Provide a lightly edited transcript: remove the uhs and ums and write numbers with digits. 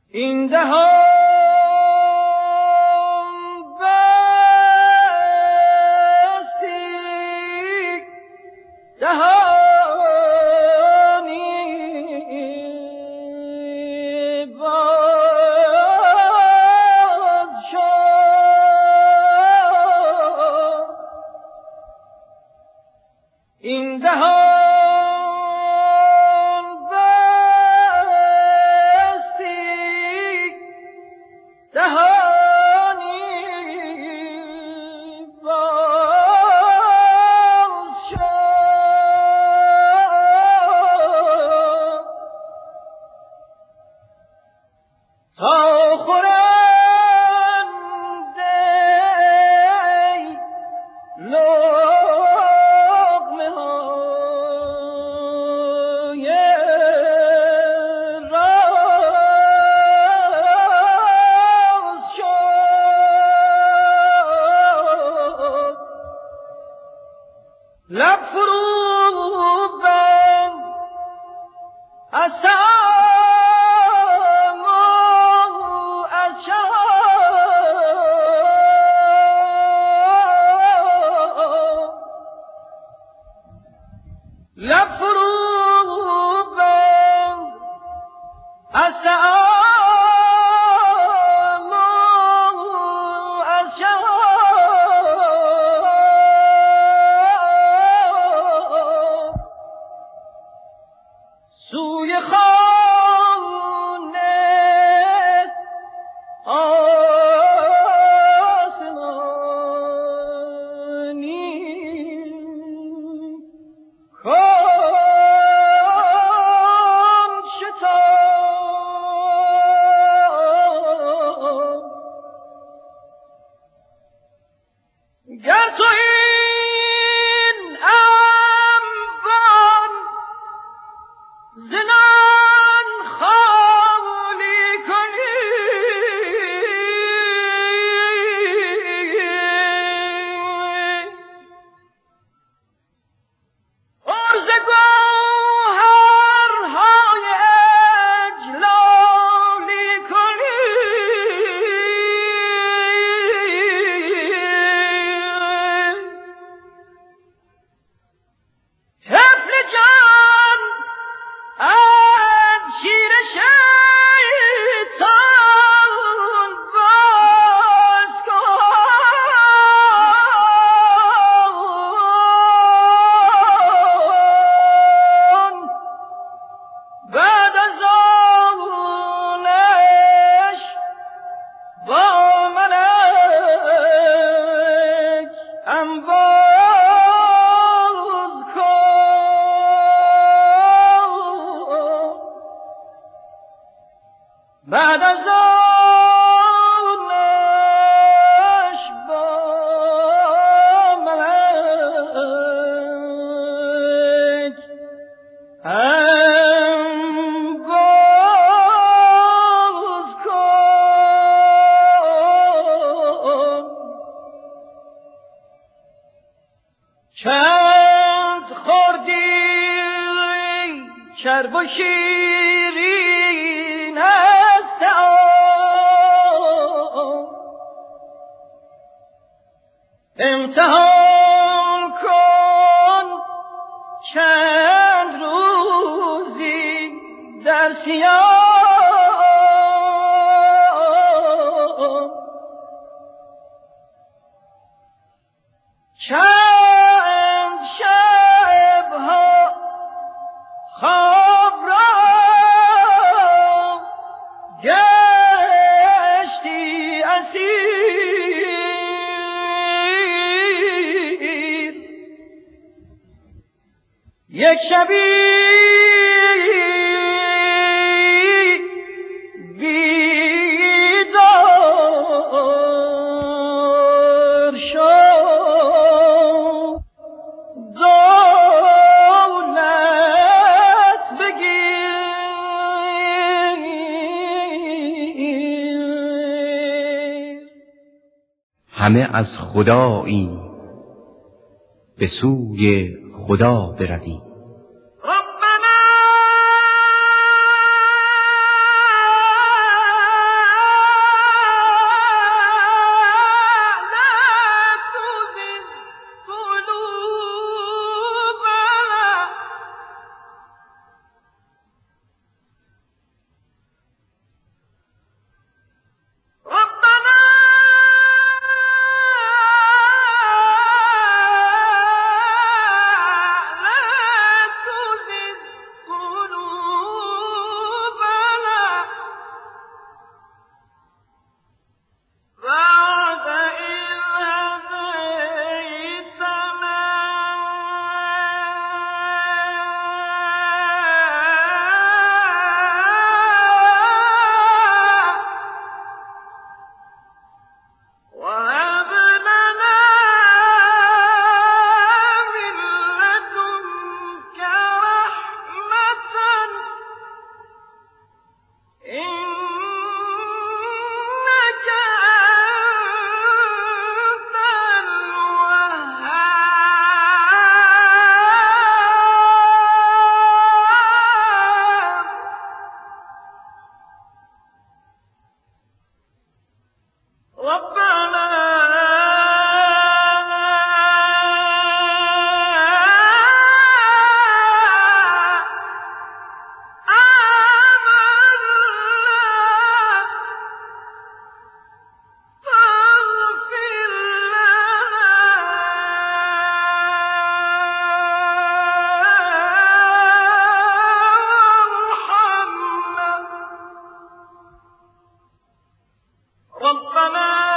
این دهان بستی دهانی باز شد. این دهان لب فرو بند از سام و از شام، لب فرو بند از سام و از شام. سوی خانه آسمانی کام شتاب. گر تو این انبان زنان خالی کنی، عرض گوهرهای اجلالی کنی، طفل جان از شیر شیطان باز کن. بعد از آنش با ملک انباز کن. بعد از آنش با ملک انباز کن. چند خوردی چرب و شیرین است امتحان کن چند روزی در سیاه. چند شبها خواب را گشتی اسیر، یک شبی بیدار شو دولت بگیر. همه از خدایی به سوی خدا برویم. ربنا